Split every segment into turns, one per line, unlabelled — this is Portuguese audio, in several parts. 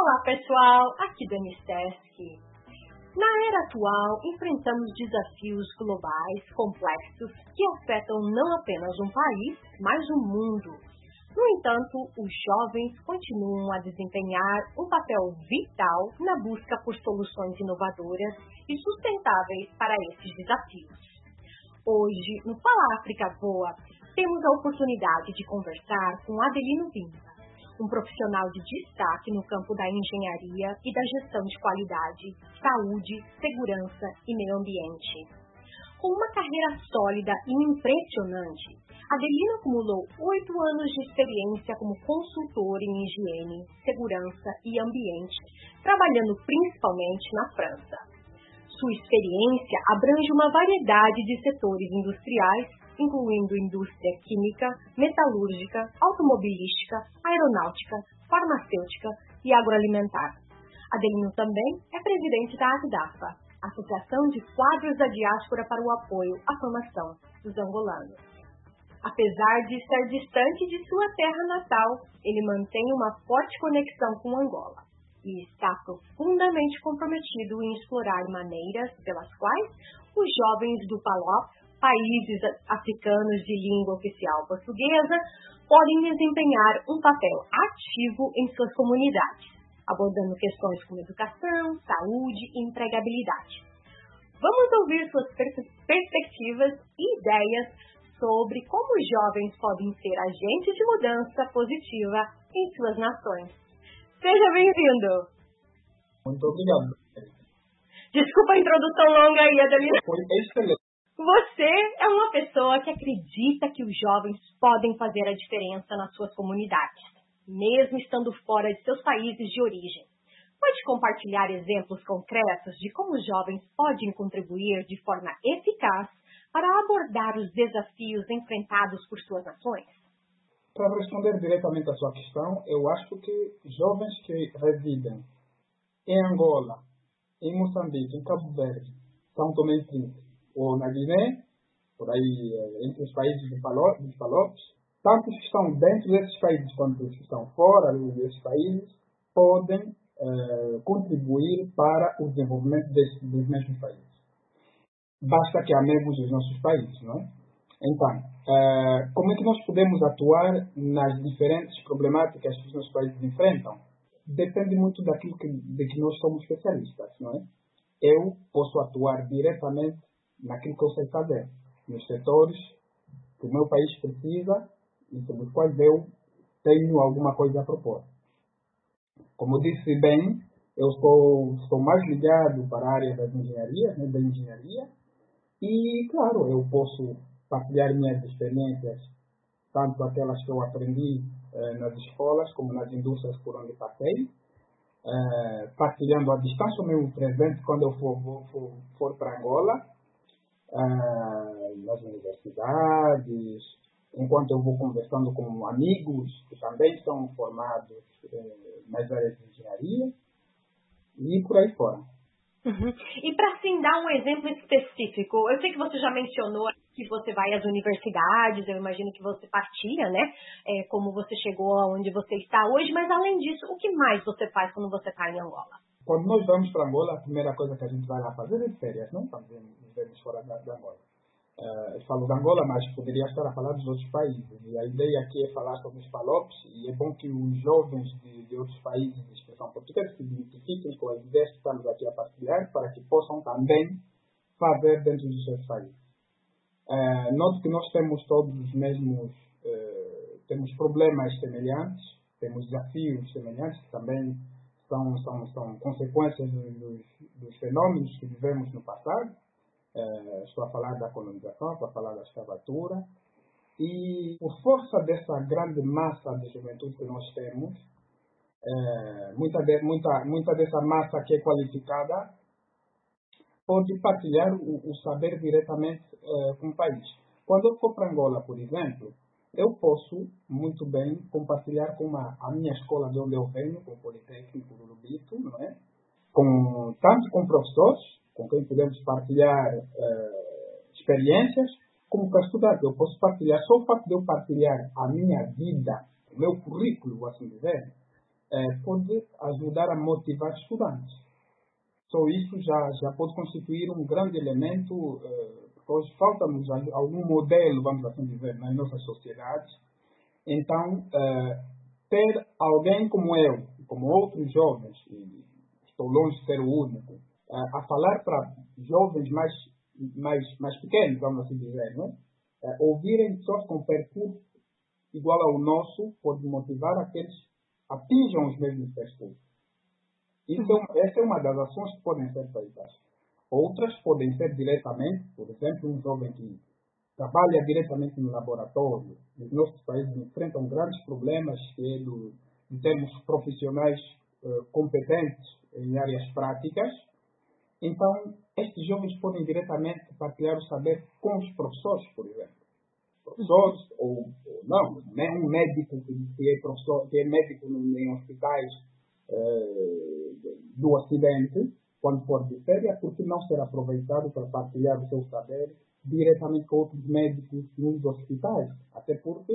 Olá pessoal, aqui Dani Sesc. Na era atual, enfrentamos desafios globais complexos que afetam não apenas um país, mas o mundo. No entanto, os jovens continuam a desempenhar um papel vital na busca por soluções inovadoras e sustentáveis para esses desafios. Hoje, no Fala África Voa, temos a oportunidade de conversar com Adelino Vinda, um profissional de destaque no campo da engenharia e da gestão de qualidade, saúde, segurança e meio ambiente. Com uma carreira sólida e impressionante, Adelino acumulou 8 anos de experiência como consultor em higiene, segurança e ambiente, trabalhando principalmente na França. Sua experiência abrange uma variedade de setores industriais, incluindo indústria química, metalúrgica, automobilística, aeronáutica, farmacêutica e agroalimentar. Adelino também é presidente da AGDAFA, Associação de Quadros da Diáspora para o Apoio à Formação dos Angolanos. Apesar de estar distante de sua terra natal, ele mantém uma forte conexão com Angola e está profundamente comprometido em explorar maneiras pelas quais os jovens do PALOP, países africanos de língua oficial portuguesa, podem desempenhar um papel ativo em suas comunidades, abordando questões como educação, saúde e empregabilidade. Vamos ouvir suas perspectivas e ideias sobre como os jovens podem ser agentes de mudança positiva em suas nações. Seja bem-vindo!
Muito obrigado.
Desculpa a introdução longa aí, Adelino.
Foi excelente.
Você é uma pessoa que acredita que os jovens podem fazer a diferença nas suas comunidades, mesmo estando fora de seus países de origem. Pode compartilhar exemplos concretos de como os jovens podem contribuir de forma eficaz para abordar os desafios enfrentados por suas nações?
Para responder diretamente à sua questão, eu acho que jovens que residem em Angola, em Moçambique, em Cabo Verde, São Tomé e Príncipe, ou na Guiné, por aí entre os países dos PALOPs, tanto os que estão dentro desses países quanto os que estão fora desses países, podem contribuir para o desenvolvimento dos mesmos países. Basta que amemos os nossos países, não é? Então, como é que nós podemos atuar nas diferentes problemáticas que os nossos países enfrentam? Depende muito daquilo de que nós somos especialistas, não é? Eu posso atuar diretamente naquilo que eu sei fazer, nos setores que o meu país precisa e sobre os quais eu tenho alguma coisa a propor. Como disse bem, eu estou mais ligado para a área das engenharias, né, da engenharia, e, claro, eu posso partilhar minhas experiências, tanto aquelas que eu aprendi nas escolas, como nas indústrias por onde passei, partilhando à distância o meu presente quando eu for para Angola, nas universidades, enquanto eu vou conversando com amigos que também são formados nas áreas de engenharia, e por aí fora.
Uhum. E para assim dar um exemplo específico, eu sei que você já mencionou que você vai às universidades, eu imagino que você partilha, né? Como você chegou aonde você está hoje, mas além disso, o que mais você faz quando você está em Angola?
Quando nós vamos para Angola, a primeira coisa que a gente vai lá fazer é férias, não? Quando vivemos fora da Angola. Eu falo de Angola, mas poderia estar a falar dos outros países. E a ideia aqui é falar sobre os PALOPs, e é bom que os jovens de outros países de expressão portuguesa se identifiquem com as ideias que estamos aqui a partilhar, para que possam também fazer dentro dos seus países. Note que nós temos todos os mesmos, temos problemas semelhantes, temos desafios semelhantes, que também são consequências dos fenômenos que vivemos no passado. Estou a falar da colonização, estou a falar da escravatura, e por força dessa grande massa de juventude que nós temos, muita dessa massa que é qualificada pode partilhar o saber diretamente com o país. Quando eu for para Angola, por exemplo, eu posso muito bem compartilhar com a minha escola de onde eu venho, com o Politécnico do Lubito, não é? Tanto com professores, com quem podemos partilhar experiências, como para estudar. Eu posso partilhar, só o fato de eu partilhar a minha vida, o meu currículo, assim dizer, pode ajudar a motivar estudantes. Só isso já pode constituir um grande elemento, porque hoje falta-nos algum modelo, vamos assim dizer, nas nossas sociedades. Então, ter alguém como eu, como outros jovens, e estou longe de ser o único, a falar para jovens mais pequenos, vamos assim dizer, não é? Ouvirem pessoas com percurso igual ao nosso, pode motivar aqueles que atinjam os mesmos percursos. Essa é uma das ações que podem ser feitas. Outras podem ser diretamente, por exemplo, um jovem que trabalha diretamente no laboratório. Os nossos países enfrentam grandes problemas em termos profissionais competentes em áreas práticas. Então, estes jovens podem diretamente partilhar o saber com os professores, por exemplo. Professores, ou não, um médico que é professor, que é médico em hospitais do Ocidente, quando for de férias, porque não ser aproveitado para partilhar o seu saber diretamente com outros médicos nos hospitais. Até porque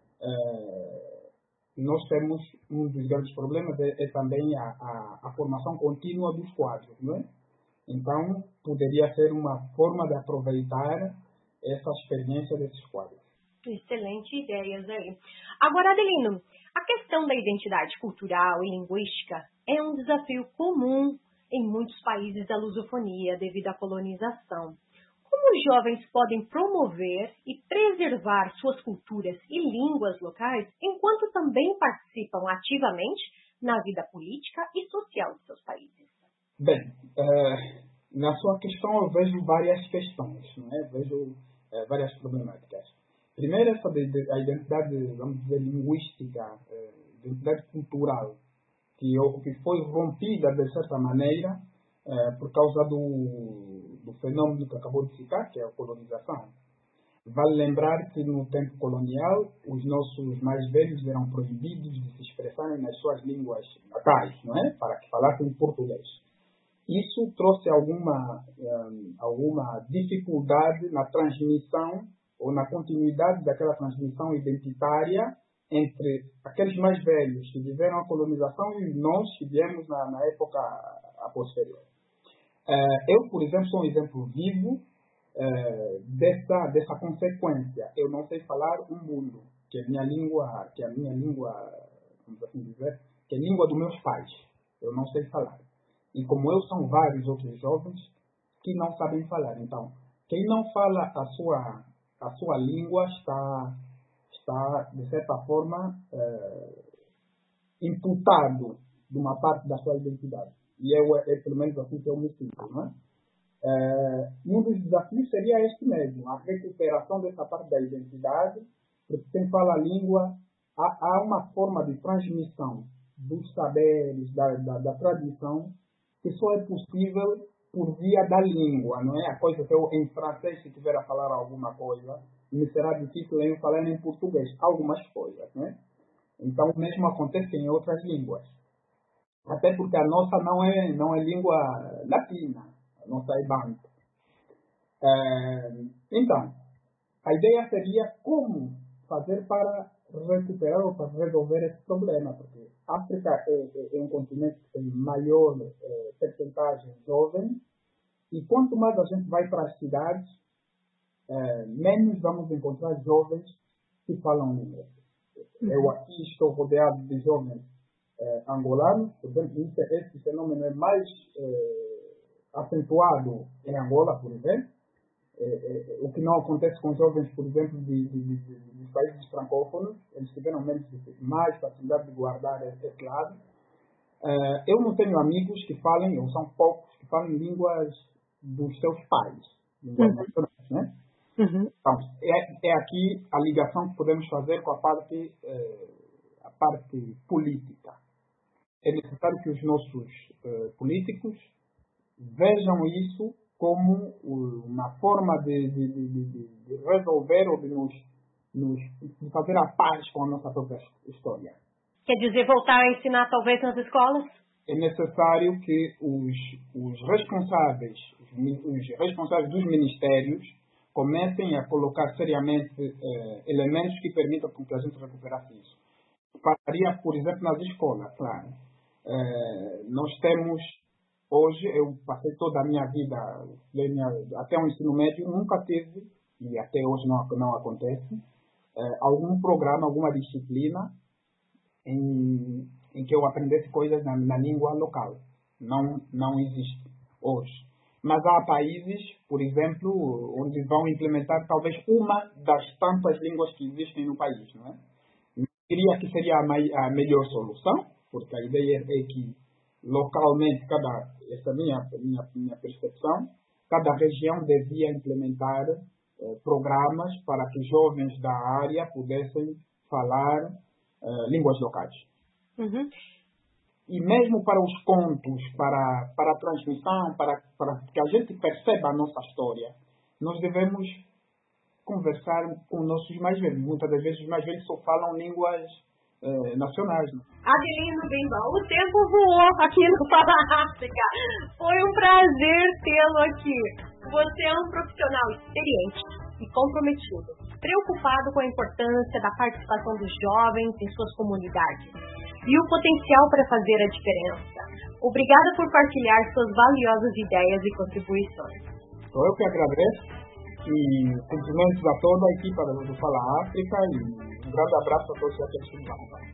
nós temos um dos grandes problemas é também a formação contínua dos quadros, não é? Então, poderia ser uma forma de aproveitar essa experiência desses quadros.
Excelente ideias aí. Agora, Adelino, a questão da identidade cultural e linguística é um desafio comum em muitos países da lusofonia devido à colonização. Como os jovens podem promover e preservar suas culturas e línguas locais, enquanto também participam ativamente na vida política e social de seus países?
Bem, na sua questão eu vejo várias questões, não é? Vejo várias problemáticas. Primeiro, a identidade, vamos dizer, linguística, identidade cultural, que foi rompida, de certa maneira, por causa do fenômeno que acabou de citar, que é a colonização. Vale lembrar que no tempo colonial, os nossos mais velhos eram proibidos de se expressarem nas suas línguas natais, não é? Para que falassem português. Isso trouxe alguma dificuldade na transmissão ou na continuidade daquela transmissão identitária entre aqueles mais velhos que viveram a colonização e nós que viemos na época a posterior. Eu, por exemplo, sou um exemplo vivo dessa consequência. Eu não sei falar um mundo, que é a minha língua, vamos assim dizer, que é a língua dos meus pais. Eu não sei falar. E como eu, são vários outros jovens que não sabem falar. Então, quem não fala a sua língua está de certa forma, imputado de uma parte da sua identidade. E é pelo menos assim que eu me sinto, não é? Um dos desafios seria este mesmo, a recuperação dessa parte da identidade, porque quem fala a língua, há uma forma de transmissão dos saberes, da tradição, que só é possível por via da língua, não é? A coisa que eu, em francês, se tiver a falar alguma coisa, me será difícil eu falar em português, algumas coisas, né? Então, o mesmo acontece em outras línguas. Até porque a nossa não é língua latina, a nossa é banto. Então, a ideia seria como fazer para recuperar ou para resolver esse problema, porque a África é um continente que tem maior percentagem jovem, e quanto mais a gente vai para as cidades, menos vamos encontrar jovens que falam inglês. Eu aqui estou rodeado de jovens angolanos, por exemplo, esse fenômeno é mais acentuado em Angola, por exemplo, o que não acontece com jovens, por exemplo, de países francófonos. Eles tiveram mais facilidade de guardar esse lado. Eu não tenho amigos que falem, ou são poucos, que falem línguas dos seus pais, línguas nacionais, né? Então, é aqui a ligação que podemos fazer com a parte política. É necessário que os nossos políticos vejam isso como uma forma de resolver ou de fazer a paz com a nossa própria história.
Quer dizer, voltar a ensinar talvez nas escolas?
É necessário que os responsáveis dos ministérios comecem a colocar seriamente elementos que permitam que a gente recuperasse isso. faria, por exemplo, nas escolas, claro. Nós temos, hoje, eu passei toda a minha vida, até o ensino médio, nunca tive, e até hoje não acontece, algum programa, alguma disciplina em que eu aprendesse coisas na língua local. Não existe hoje. Mas há países, por exemplo, onde vão implementar talvez uma das tantas línguas que existem no país, não é? Eu diria que seria a melhor solução, porque a ideia é que localmente, essa é a minha percepção, cada região devia implementar programas para que jovens da área pudessem falar línguas locais.
Uhum.
E mesmo para os contos, para a transmissão, para que a gente perceba a nossa história, nós devemos conversar com nossos mais velhos. Muitas das vezes os mais velhos só falam línguas nacionais. Né?
Adelino Bembal, o tempo voou aqui no Fala África. Foi um prazer tê-lo aqui. Você é um profissional experiente e comprometido, preocupado com a importância da participação dos jovens em suas comunidades e o potencial para fazer a diferença. Obrigada por partilhar suas valiosas ideias e contribuições.
Sou eu que agradeço e cumprimentos a toda a equipa do Fala África e um grande abraço a todos aqueles que nos acompanham.